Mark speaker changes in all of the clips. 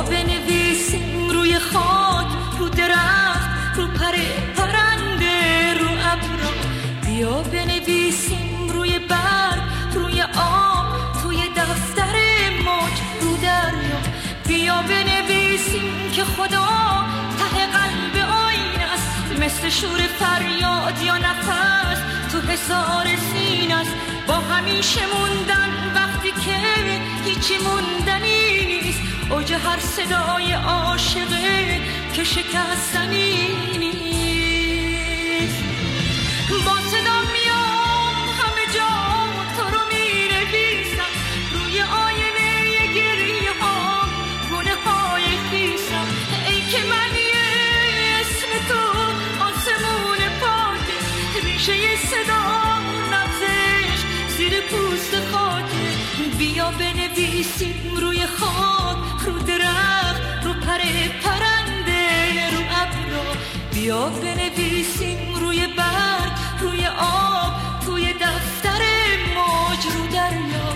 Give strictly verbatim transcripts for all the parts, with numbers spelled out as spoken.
Speaker 1: بنویسیم روی خاک، رو درخت، رو پر پرنده، رو ابر. بیا بنویسیم روی برگ، روی آب، توی دفتر موج، رو دریا. بیا بنویسیم که خدا ته قلب آینه است، مثل شور فریاد یا نفس تو حصار سینه است. با همیشه موندن وقتی که هیچی موندنی نیست، اوج هر صدای عاشقه که شکستنی نیست. با صدا میام همه جا تو رو می‌نویسم، روی آینه گریه ها گونه های خیسم. ای که من یه اسم تو آسمون پاکه، ریشه صدا نبزش زیر پوست خاکه. بیا بنویسیم روی خاک، رو درخت، رو پر پرنده، رو ابر. بیا بنویسیم روی برگ، روی آب، توی دفتر موج، رو دریا.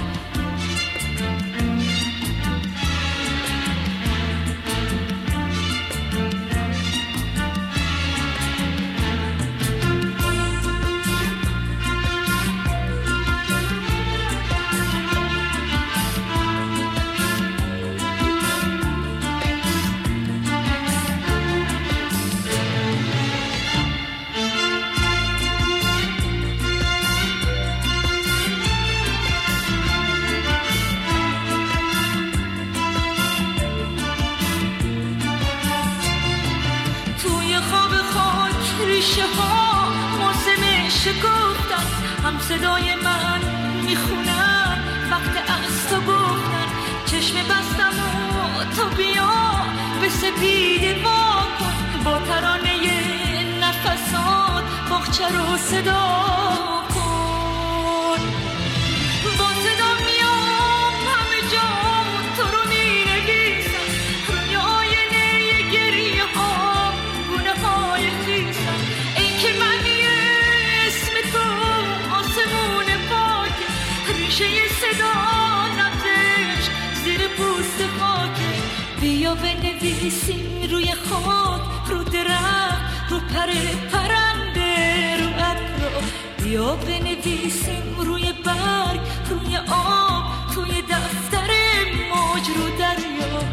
Speaker 1: ریشه ها موسم شکفتن، هم صدای من میخونن وقت از تو گفتن. چشم بستم و تو بیا به سپیده وا کن، با ترانه نفسات باغچه رو صدا کن. با صدا میام همه جا تو رو مینویسم، روی آینه گریه ها گونه های خیسم. ای که من یه اسم تو آسمون پاکه، ریشه صدا نبزش زیر پوست خاکه. بیا بنویسیم روی خاک، رو درخت، رو پر پرنده، رو ابر. بیا بنویسیم روی برگ، روی آب، توی دفتر موج، رو دریا.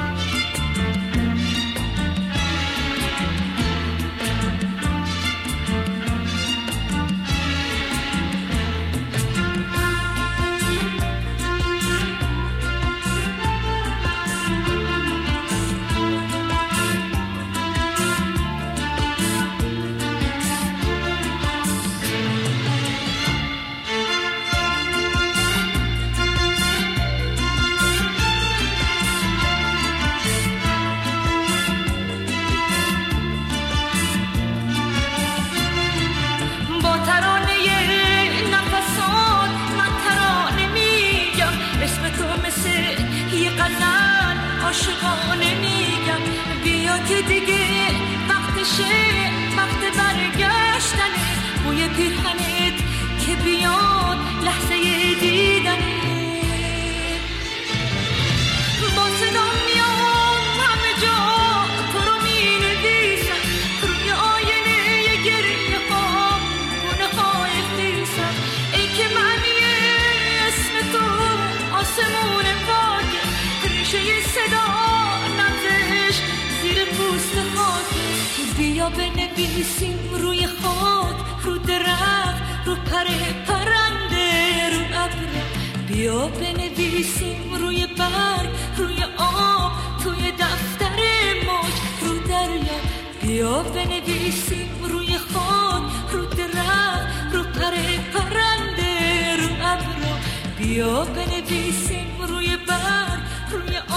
Speaker 1: عاشقانه میگم بیا که دیگه وقتشه، وقت برگشتنه. بوی پیرهنت که بیاد لحظه دیدنه. با صدا میام همه جا تو رو مینویسم، روی آینه گریه ها گونه های خیسم. ای که من یه اسم تو آسمون پاکه، ریشه صدا نبزش زیر پوست خاکه. بیا بنویسیم روی خاک، رو درخت، رو پر پرنده، رو ابر. بیا بنویسیم روی برگ، روی آب، توی دفتر موج، رو دریا. بیا بنویسیم روی خاک، رو درخت، رو پر پرنده، رو ابر. بیا بنویسیم روی برگ، روی